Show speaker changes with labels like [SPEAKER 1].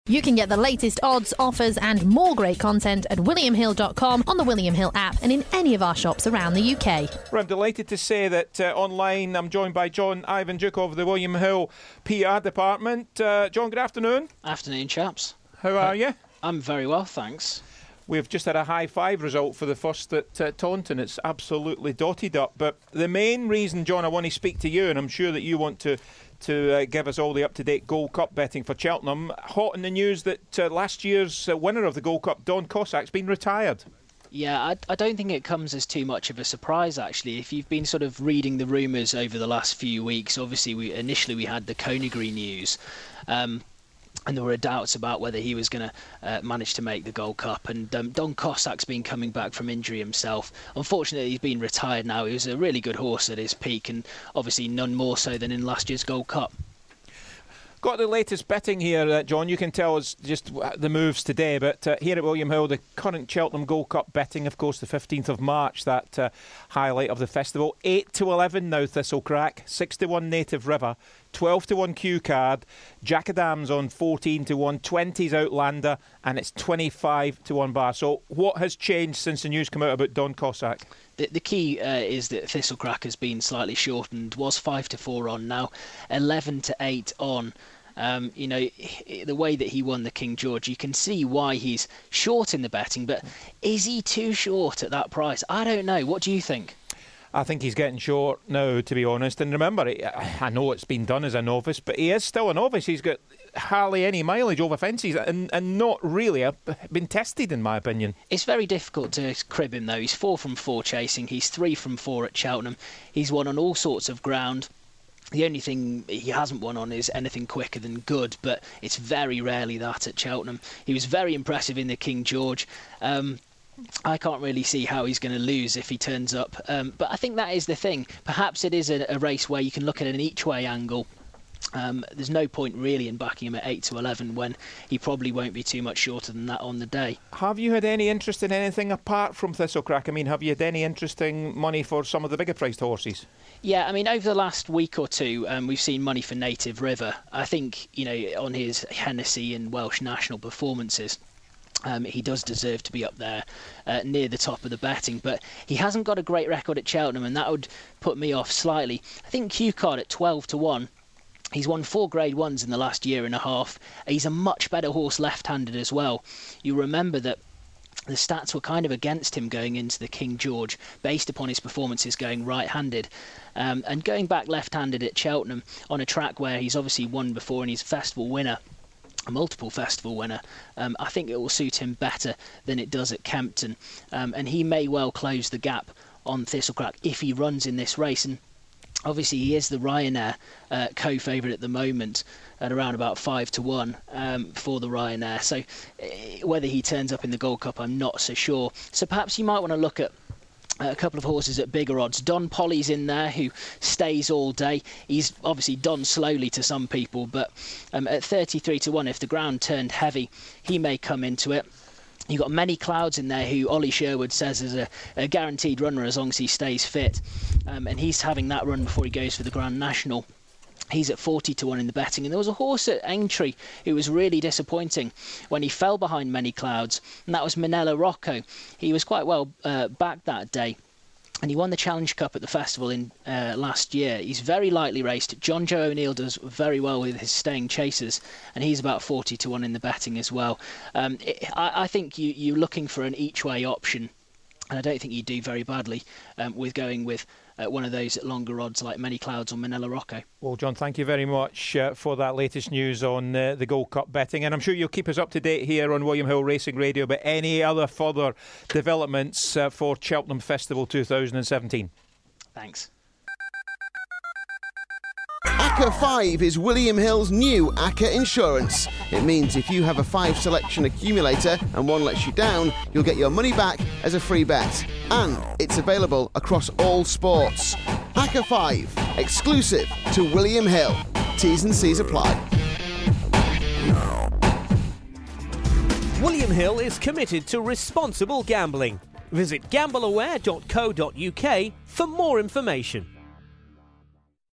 [SPEAKER 1] You can get the latest odds, offers and more great content at williamhill.com, on the William Hill app and in any of our shops around the UK.
[SPEAKER 2] Well, I'm delighted to say that online I'm joined by John Ivanchuk of the William Hill PR department. John, good afternoon.
[SPEAKER 3] Afternoon, chaps.
[SPEAKER 2] How are you?
[SPEAKER 3] I'm very well, thanks.
[SPEAKER 2] We've just had a high five result for the first at Taunton. It's absolutely dotted up. But the main reason, John, I want to speak to you, and I'm sure that you want to give us all the up-to-date Gold Cup betting for Cheltenham. Hot in the news that last year's winner of the Gold Cup, Don Cossack's been retired.
[SPEAKER 3] Yeah, I don't think it comes as too much of a surprise, actually. If you've been sort of reading the rumours over the last few weeks, obviously we had the Conagry news. And there were doubts about whether he was going to manage to make the Gold Cup. And Don Cossack's been coming back from injury himself. Unfortunately, he's been retired now. He was a really good horse at his peak, and obviously none more so than in last year's Gold Cup.
[SPEAKER 2] Got the latest betting here, John. You can tell us just the moves today, but here at William Hill, the current Cheltenham Gold Cup betting, of course, the 15th of March, that highlight of the festival. 8-11 now, Thistlecrack, 6-1 Native River, 12-1 Q Card, Jackadams on 14-1, 20's Outlander, and it's 25-1 Bar. So what has changed since the news came out about Don Cossack?
[SPEAKER 3] The key is that Thistlecrack has been slightly shortened, was 5-4 on, now 11-8 on. The way that he won the King George, you can see why he's short in the betting, but is he too short at that price? I don't know. What do you think?
[SPEAKER 2] I think he's getting short now, to be honest. And remember, I know it's been done as a novice, but he is still a novice. He's got hardly any mileage over fences and not really been tested, in my opinion.
[SPEAKER 3] It's very difficult to crib him, though. He's 4 from 4 chasing. He's 3 from 4 at Cheltenham. He's won on all sorts of ground. The only thing he hasn't won on is anything quicker than good, but it's very rarely that at Cheltenham. He was very impressive in the King George. I can't really see how he's going to lose if he turns up. But I think that is the thing. Perhaps it is a race where you can look at an each-way angle. There's no point really in backing him at 8-11 when he probably won't be too much shorter than that on the day.
[SPEAKER 2] Have you had any interest in anything apart from Thistlecrack? I mean, have you had any interesting money for some of the bigger priced horses?
[SPEAKER 3] Yeah, I mean, over the last week or two, we've seen money for Native River. I think, on his Hennessy and Welsh National performances, he does deserve to be up there near the top of the betting, but he hasn't got a great record at Cheltenham, and that would put me off slightly. I think Q-Card at 12-1. He's won 4 Grade 1s in the last year and a half. He's a much better horse left-handed as well. You remember that the stats were kind of against him going into the King George based upon his performances going right-handed. And going back left-handed at Cheltenham on a track where he's obviously won before and he's a festival winner, a multiple festival winner, I think it will suit him better than it does at Kempton. And he may well close the gap on Thistlecrack if he runs in this race. And obviously, he is the Ryanair co-favourite at the moment at around about 5-1 for the Ryanair. So whether he turns up in the Gold Cup, I'm not so sure. So perhaps you might want to look at a couple of horses at bigger odds. Don Polly's in there, who stays all day. He's obviously done slowly to some people, but at 33-1, if the ground turned heavy, he may come into it. You've got Many Clouds in there, who Ollie Sherwood says is a guaranteed runner as long as he stays fit. And he's having that run before he goes for the Grand National. He's at 40-1 in the betting. And there was a horse at Aintree who was really disappointing when he fell behind Many Clouds, and that was Manella Rocco. He was quite well back that day, and he won the Challenge Cup at the festival in last year. He's very lightly raced. John Joe O'Neill does very well with his staying chasers, and he's about 40-1 in the betting as well. I think you're looking for an each-way option, and I don't think you do very badly with going with one of those at longer odds like Many Clouds or Manella Rocco.
[SPEAKER 2] Well, John, thank you very much for that latest news on the Gold Cup betting, and I'm sure you'll keep us up to date here on William Hill Racing Radio, but any other further developments for Cheltenham Festival 2017?
[SPEAKER 3] Thanks.
[SPEAKER 4] ACCA 5 is William Hill's new ACCA insurance. It means if you have a 5 selection accumulator and one lets you down, you'll get your money back as a free bet. And it's available across all sports. ACCA 5, exclusive to William Hill. T's and C's apply.
[SPEAKER 5] William Hill is committed to responsible gambling. Visit gambleaware.co.uk for more information.